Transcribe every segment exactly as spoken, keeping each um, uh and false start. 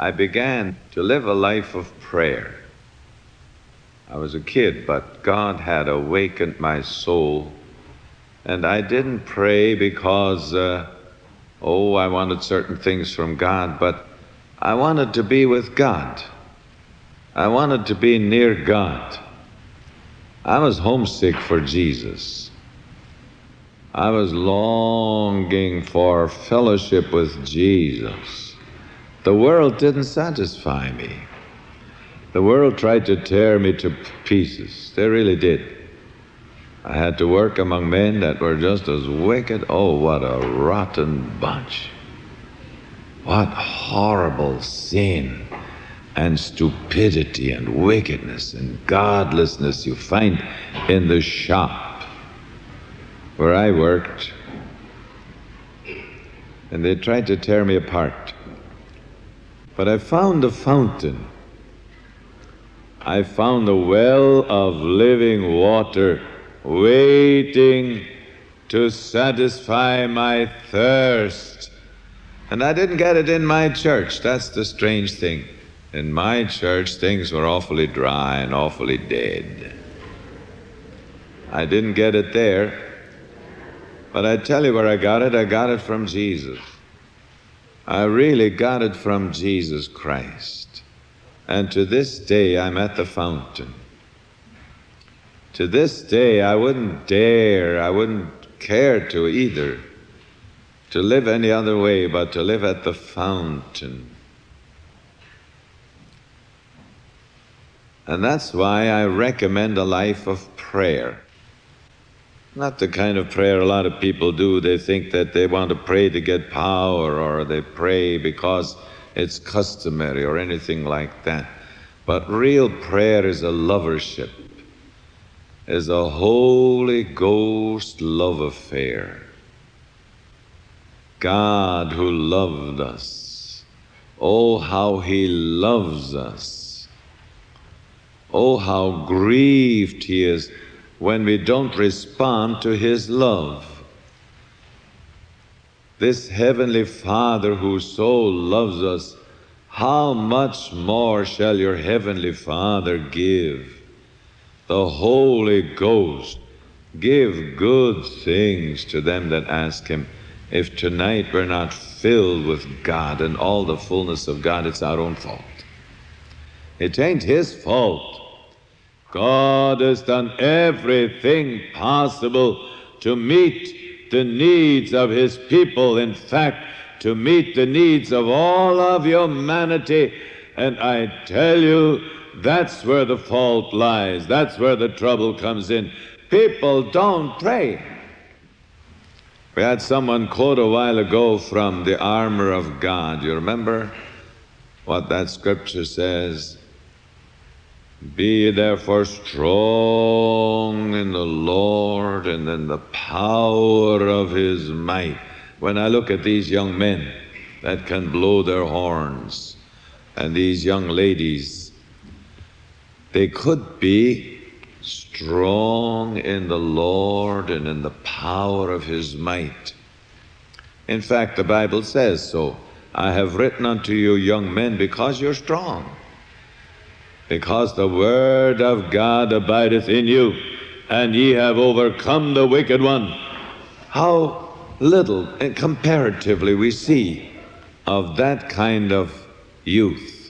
I began to live a life of prayer. I was a kid, but God had awakened my soul, and I didn't pray because, uh, oh, I wanted certain things from God, but I wanted to be with God. I wanted to be near God. I was homesick for Jesus. I was longing for fellowship with Jesus. The world didn't satisfy me. The world tried to tear me to pieces. They really did. I had to work among men that were just as wicked. Oh, what a rotten bunch. What horrible sin and stupidity and wickedness and godlessness you find in the shop where I worked. And they tried to tear me apart. But I found a fountain. I found a well of living water waiting to satisfy my thirst. And I didn't get it in my church. That's the strange thing. In my church, things were awfully dry and awfully dead. I didn't get it there. But I tell you where I got it. I got it from Jesus. I really got it from Jesus Christ. And to this day, I'm at the fountain. To this day, I wouldn't dare, I wouldn't care to either, to live any other way but to live at the fountain. And that's why I recommend a life of prayer. Not the kind of prayer a lot of people do. They think that they want to pray to get power, or they pray because it's customary or anything like that. But real prayer is a lovership, is a Holy Ghost love affair. God who loved us. Oh, how He loves us. Oh, how grieved He is when we don't respond to His love. This Heavenly Father who so loves us, how much more shall your Heavenly Father give? The Holy Ghost give good things to them that ask Him. If tonight we're not filled with God and all the fullness of God, it's our own fault. It ain't His fault. God has done everything possible to meet the needs of His people. In fact, to meet the needs of all of humanity. And I tell you, that's where the fault lies. That's where the trouble comes in. People don't pray. We had someone quote a while ago from the armor of God. You remember what that scripture says? Be therefore strong in the Lord and in the power of His might. When I look at these young men that can blow their horns, and these young ladies, they could be strong in the Lord and in the power of His might. In fact, the Bible says so. I have written unto you, young men, because you're strong. Because the word of God abideth in you, and ye have overcome the wicked one. How little, and comparatively, we see of that kind of youth.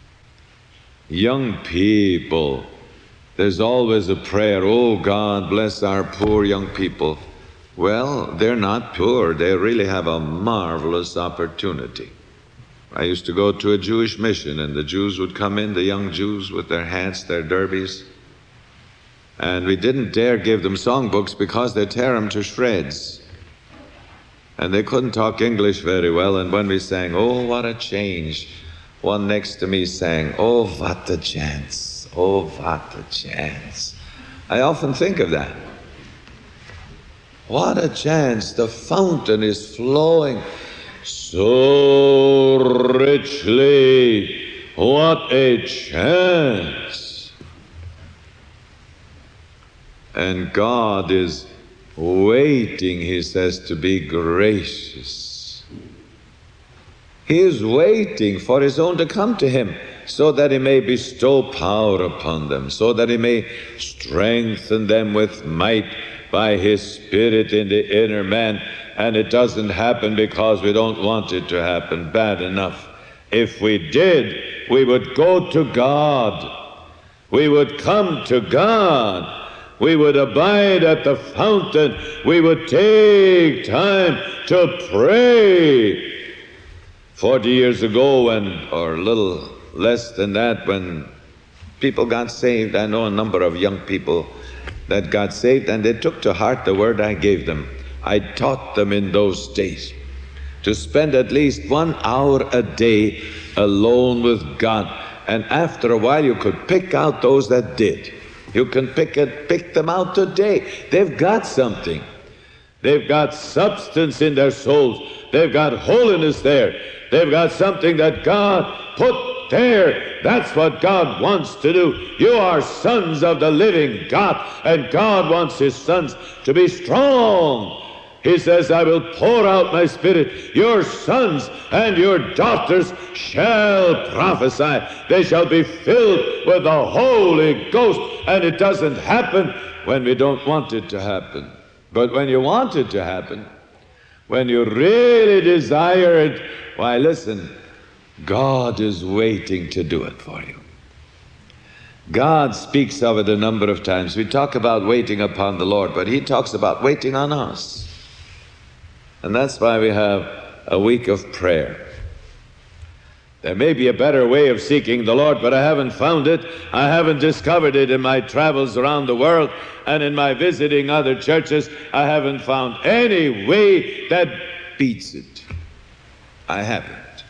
Young people, there's always a prayer, oh God, bless our poor young people. Well, they're not poor. They really have a marvelous opportunity. I used to go to a Jewish mission, and the Jews would come in, the young Jews with their hats, their derbies, and we didn't dare give them songbooks because they'd tear them to shreds. And they couldn't talk English very well, and when we sang, oh, what a change, one next to me sang, oh, what a chance, oh, what a chance. I often think of that. What a chance, the fountain is flowing so richly, what a chance. And God is waiting, He says, to be gracious. He is waiting for his own to come to him, so that he may bestow power upon them, so that he may strengthen them with might by his Spirit in the inner man. And it doesn't happen because we don't want it to happen. Bad enough. If we did, we would go to God. We would come to God. We would abide at the fountain. We would take time to pray. Forty years ago, when, or a little less than that, when people got saved, I know a number of young people that got saved, and they took to heart the word I gave them. I taught them in those days to spend at least one hour a day alone with God. And after a while, you could pick out those that did. You can pick it, pick them out today. They've got something. They've got substance in their souls. They've got holiness there. They've got something that God put there. That's what God wants to do. You are sons of the living God, and God wants his sons to be strong. He says, I will pour out my Spirit. Your sons and your daughters shall prophesy. They shall be filled with the Holy Ghost. And it doesn't happen when we don't want it to happen. But when you want it to happen, when you really desire it, why, listen, God is waiting to do it for you. God speaks of it a number of times. We talk about waiting upon the Lord, but he talks about waiting on us. And that's why we have a week of prayer. There may be a better way of seeking the Lord, but I haven't found it. I haven't discovered it in my travels around the world, and in my visiting other churches. I haven't found any way that beats it. I haven't.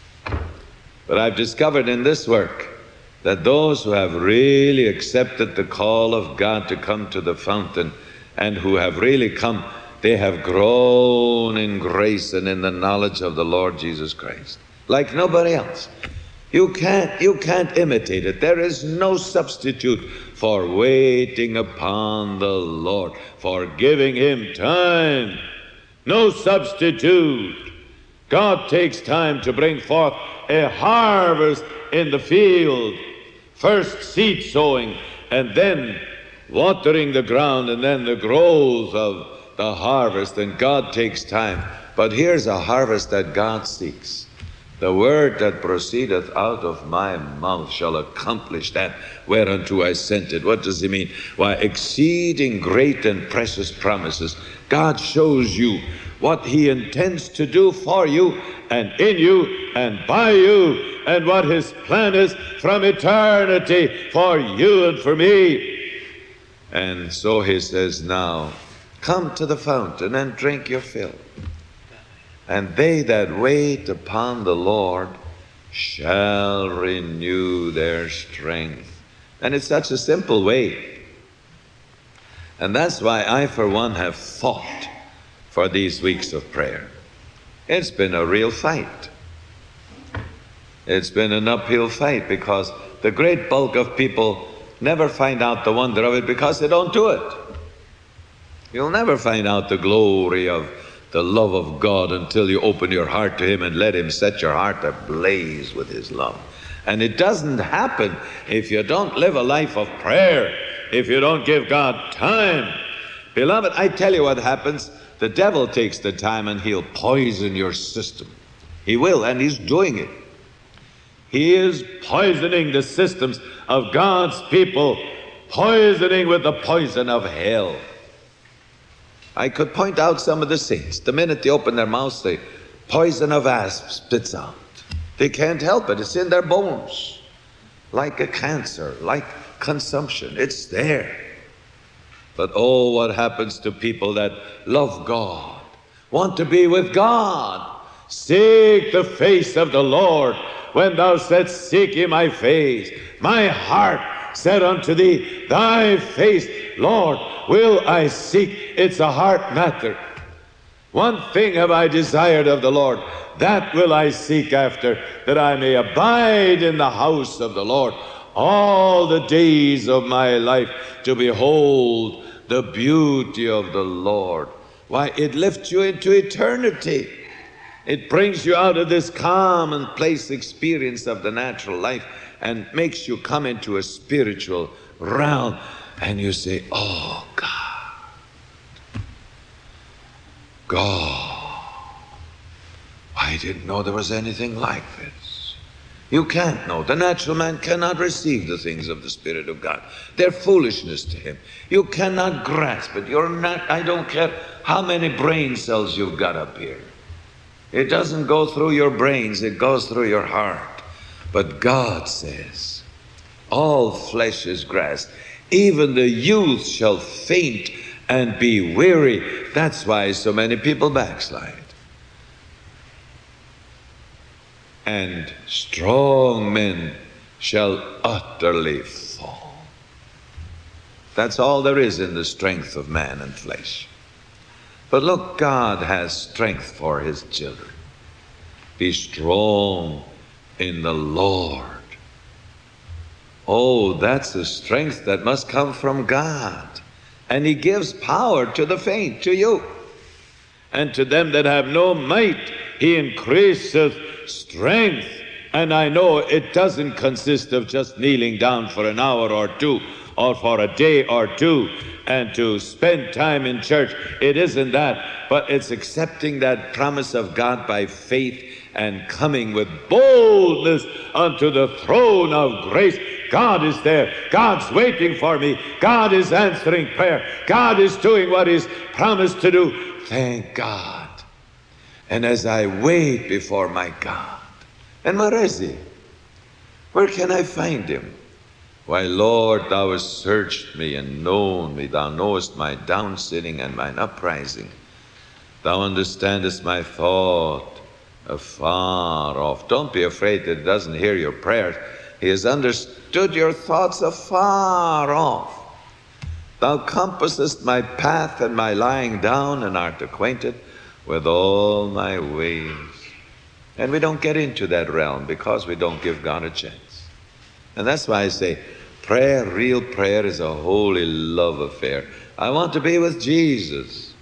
But I've discovered in this work that those who have really accepted the call of God to come to the fountain, and who have really come, they have grown in grace and in the knowledge of the Lord Jesus Christ, like nobody else. You can't, you can't imitate it. There is no substitute for waiting upon the Lord, for giving him time. No substitute. God takes time to bring forth a harvest in the field. First seed sowing, and then watering the ground, and then the growth of the harvest, and God takes time. But here's a harvest that God seeks. The word that proceedeth out of my mouth shall accomplish that whereunto I sent it. What does he mean? Why, exceeding great and precious promises. God shows you what he intends to do for you and in you and by you, and what his plan is from eternity for you and for me. And so he says, now, come to the fountain and drink your fill. And they that wait upon the Lord shall renew their strength. And it's such a simple way. And that's why I, for one, have fought for these weeks of prayer. It's been a real fight. It's been an uphill fight, because the great bulk of people never find out the wonder of it because they don't do it. You'll never find out the glory of the love of God until you open your heart to him and let him set your heart ablaze with his love. And it doesn't happen if you don't live a life of prayer, if you don't give God time. Beloved, I tell you what happens. The devil takes the time and he'll poison your system. He will, and he's doing it. He is poisoning the systems of God's people, poisoning with the poison of hell. I could point out some of the saints. The minute they open their mouths, the poison of asp spits out. They can't help it. It's in their bones. Like a cancer, like consumption. It's there. But oh, what happens to people that love God, want to be with God? Seek the face of the Lord. When thou saidst, seek ye my face, my heart said unto thee, thy face, Lord, will I seek. It's a heart matter. One thing have I desired of the Lord, that will I seek after, that I may abide in the house of the Lord all the days of my life, to behold the beauty of the Lord. Why, it lifts you into eternity. It brings you out of this commonplace experience of the natural life and makes you come into a spiritual realm. And you say, oh, God, God, I didn't know there was anything like this. You can't know. The natural man cannot receive the things of the Spirit of God. They're foolishness to him. You cannot grasp it. You're not, I don't care how many brain cells you've got up here. It doesn't go through your brains, it goes through your heart. But God says, all flesh is grass. Even the youth shall faint and be weary. That's why so many people backslide. And strong men shall utterly fall. That's all there is in the strength of man and flesh. But look, God has strength for his children. Be strong in the Lord. Oh, that's the strength that must come from God. And he gives power to the faint, to you. And to them that have no might, he increaseth strength. And I know it doesn't consist of just kneeling down for an hour or two, or for a day or two, and to spend time in church. It isn't that, but it's accepting that promise of God by faith and coming with boldness unto the throne of grace. God is there. God's waiting for me. God is answering prayer. God is doing what he's promised to do. Thank God. And as I wait before my God, and where is he? Where can I find him? Why, Lord, thou hast searched me and known me. Thou knowest my down sitting and mine uprising. Thou understandest my thought afar off. Don't be afraid that he doesn't hear your prayers. He has understood your thoughts afar off. Thou compassest my path and my lying down, and art acquainted with all my ways. And we don't get into that realm because we don't give God a chance. And that's why I say prayer, real prayer, is a holy love affair. I want to be with Jesus.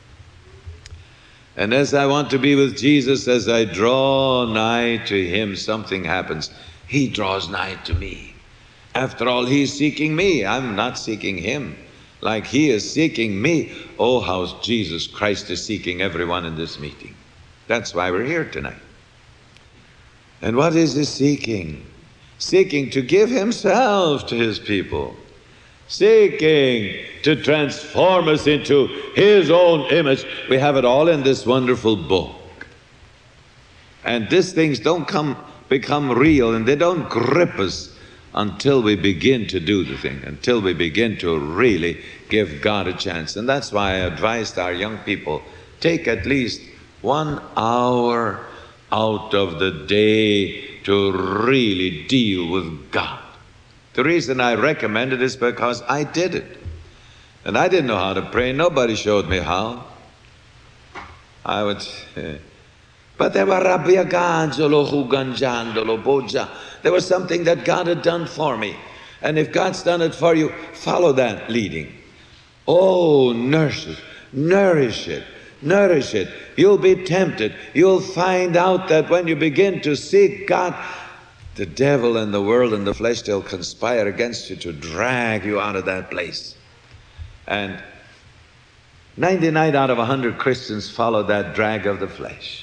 And as I want to be with Jesus, as I draw nigh to him, something happens. He draws nigh to me. After all, he's seeking me. I'm not seeking him. Like he is seeking me. Oh, how Jesus Christ is seeking everyone in this meeting. That's why we're here tonight. And what is he seeking? Seeking to give himself to his people. Seeking to transform us into his own image. We have it all in this wonderful book. And these things don't come become real, and they don't grip us until we begin to do the thing, until we begin to really give God a chance. And that's why I advised our young people, take at least one hour out of the day to really deal with God. The reason I recommend it is because I did it. And I didn't know how to pray. Nobody showed me how. I would... But there were there was something that God had done for me. And if God's done it for you, follow that leading. Oh, nurse it, nourish it, nourish it. You'll be tempted. You'll find out that when you begin to seek God, the devil and the world and the flesh, they'll conspire against you to drag you out of that place. And ninety-nine out of one hundred Christians follow that drag of the flesh.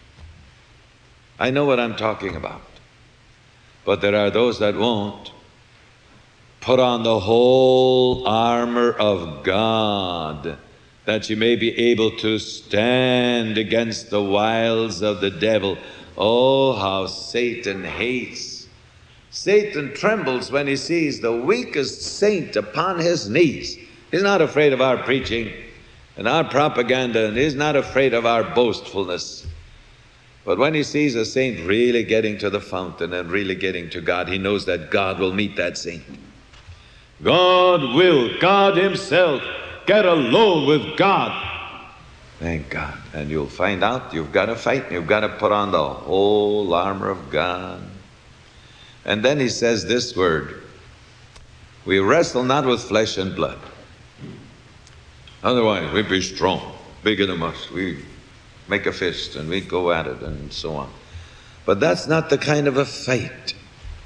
I know what I'm talking about. But there are those that won't. Put on the whole armor of God, that you may be able to stand against the wiles of the devil. Oh, how Satan hates. Satan trembles when he sees the weakest saint upon his knees. He's not afraid of our preaching and our propaganda, and he's not afraid of our boastfulness. But when he sees a saint really getting to the fountain and really getting to God, he knows that God will meet that saint. God will, God himself, get alone with God. Thank God. And you'll find out you've got to fight. You've got to put on the whole armor of God. And then he says this word, we wrestle not with flesh and blood. Otherwise, we'd be strong, bigger than us. We make a fist, and we'd go at it and so on. But that's not the kind of a fight.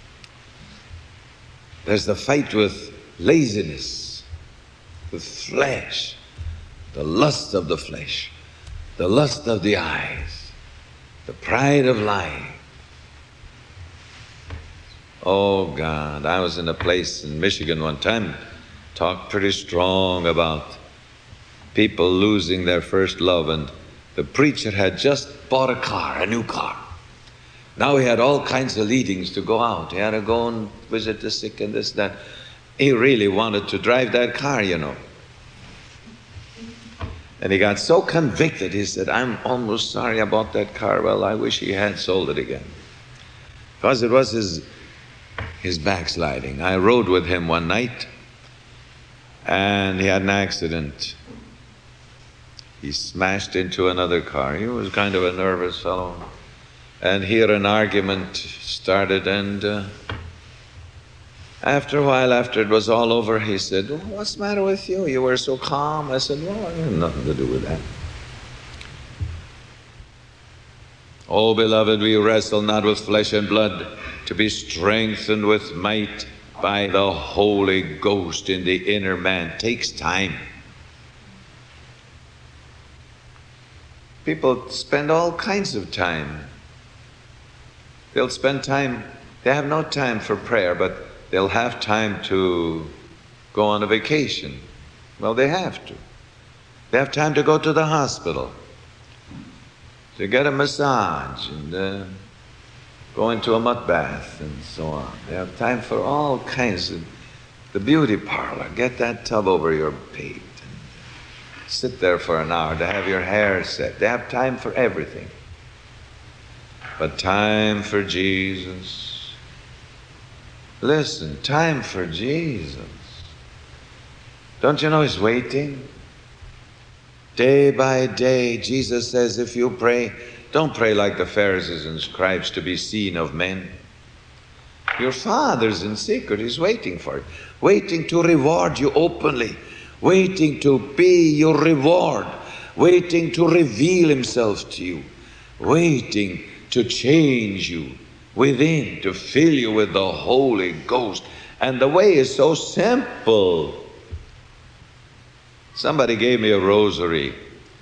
There's the fight with laziness, with flesh, the lust of the flesh, the lust of the eyes, the pride of lying. Oh God, I was in a place in Michigan one time, talked pretty strong about people losing their first love, and the preacher had just bought a car, a new car. Now he had all kinds of leadings to go out. He had to go and visit the sick and this, that. He really wanted to drive that car, you know. And he got so convicted, he said, I'm almost sorry about that car. Well, I wish he had sold it again. Because it was his, his backsliding. I rode with him one night, and he had an accident. He smashed into another car. He was kind of a nervous fellow. And here an argument started, and uh, after a while, after it was all over, he said, well, what's the matter with you? You were so calm. I said, well, I had nothing to do with that. Oh, beloved, we wrestle not with flesh and blood, to be strengthened with might by the Holy Ghost in the inner man. Takes time. People spend all kinds of time. They'll spend time, they have no time for prayer, but they'll have time to go on a vacation. Well, they have to. They have time to go to the hospital, to get a massage, and uh, go into a mud bath, and so on. They have time for all kinds of, the beauty parlor, get that tub over your pate, and sit there for an hour to have your hair set. They have time for everything. But time for Jesus. Listen, time for Jesus. Don't you know He's waiting? Day by day, Jesus says, if you pray, don't pray like the Pharisees and scribes to be seen of men. Your Father's in secret. He's waiting for you. Waiting to reward you openly. Waiting to be your reward. Waiting to reveal Himself to you. Waiting to change you within, to fill you with the Holy Ghost. And the way is so simple. Somebody gave me a rosary,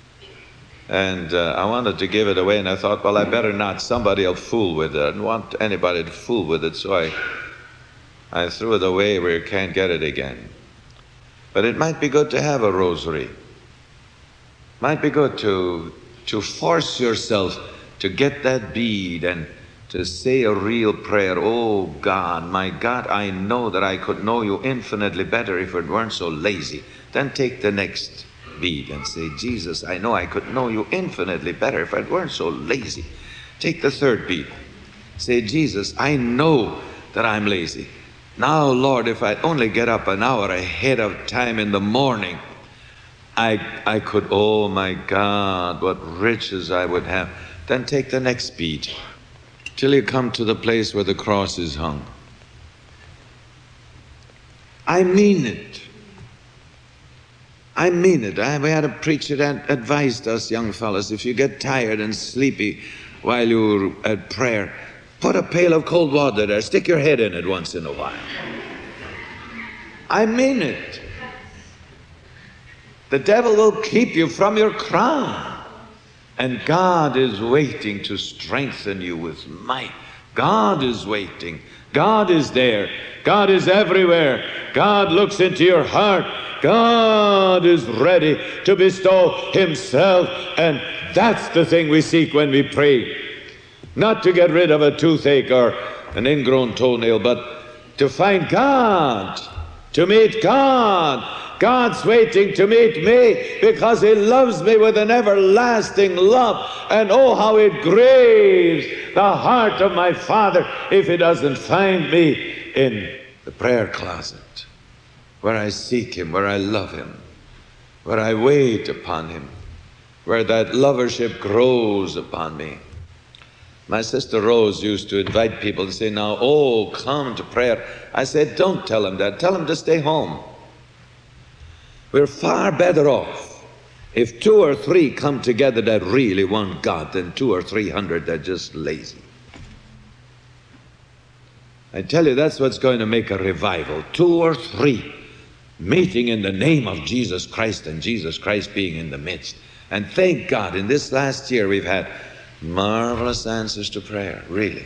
and uh, I wanted to give it away, and I thought, well, I better not. Somebody will fool with it. I didn't want anybody to fool with it, so I, I threw it away where you can't get it again. But it might be good to have a rosary. Might be good to, to force yourself to get that bead and to say a real prayer. Oh God, my God, I know that I could know you infinitely better if it weren't so lazy. Then take the next bead and say, Jesus, I know I could know you infinitely better if I weren't so lazy. Take the third bead. Say, Jesus, I know that I'm lazy. Now, Lord, if I'd only get up an hour ahead of time in the morning, I, I could, oh my God, what riches I would have. Then take the next bead till you come to the place where the cross is hung. I mean it. I mean it. I, we had a preacher that advised us young fellas, if you get tired and sleepy while you're at prayer, put a pail of cold water there, stick your head in it once in a while. I mean it. The devil will keep you from your crown. And God is waiting to strengthen you with might. God is waiting. God is there. God is everywhere. God looks into your heart. God is ready to bestow Himself. And that's the thing we seek when we pray. Not to get rid of a toothache or an ingrown toenail, but to find God, to meet God. God's waiting to meet me because He loves me with an everlasting love. And oh, how it grieves the heart of my Father if He doesn't find me in the prayer closet, where I seek Him, where I love Him, where I wait upon Him, where that lovership grows upon me. My sister Rose used to invite people to say, now, oh, come to prayer. I said, don't tell them that. Tell them to stay home. We're far better off If two or three come together that really want God, then two or three hundred that are just lazy. I tell you, that's what's going to make a revival. Two or three meeting in the name of Jesus Christ, and Jesus Christ being in the midst. And thank God, in this last year we've had marvelous answers to prayer, really.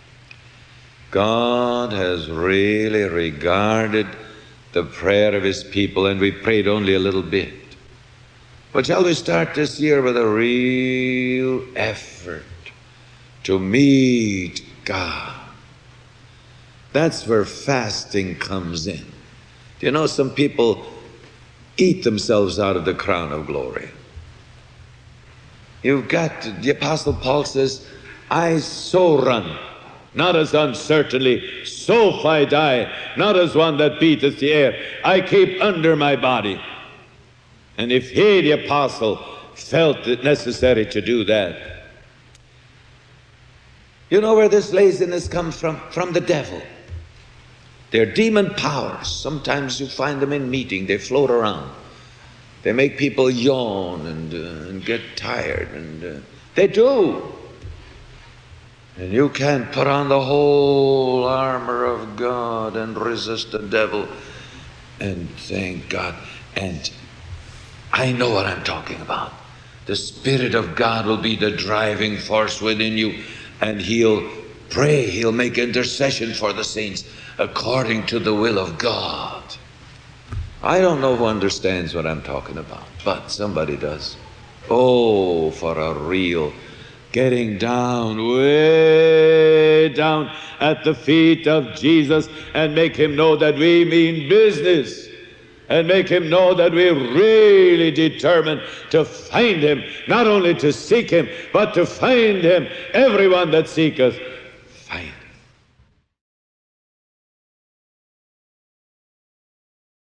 God has really regarded the prayer of his people, and we prayed only a little bit. But shall we start this year with a real effort to meet God? That's where fasting comes in. Do you know some people eat themselves out of the crown of glory? You've got, to, the Apostle Paul says, I so run, not as uncertainly, so fight I, not as one that beateth the air. I keep under my body. And if he, the apostle, felt it necessary to do that, you know where this laziness comes from? From the devil. They're demon powers. Sometimes you find them in meeting. They float around. They make people yawn and, uh, and get tired. And uh, they do. And you can't put on the whole armor of God and resist the devil. And thank God. And I know what I'm talking about. The Spirit of God will be the driving force within you, and he'll pray, he'll make intercession for the saints according to the will of God. I don't know who understands what I'm talking about, but somebody does. Oh, for a real getting down, way down at the feet of Jesus, and make him know that we mean business. And make him know that we're really determined to find him, not only to seek him, but to find him. Everyone that seeketh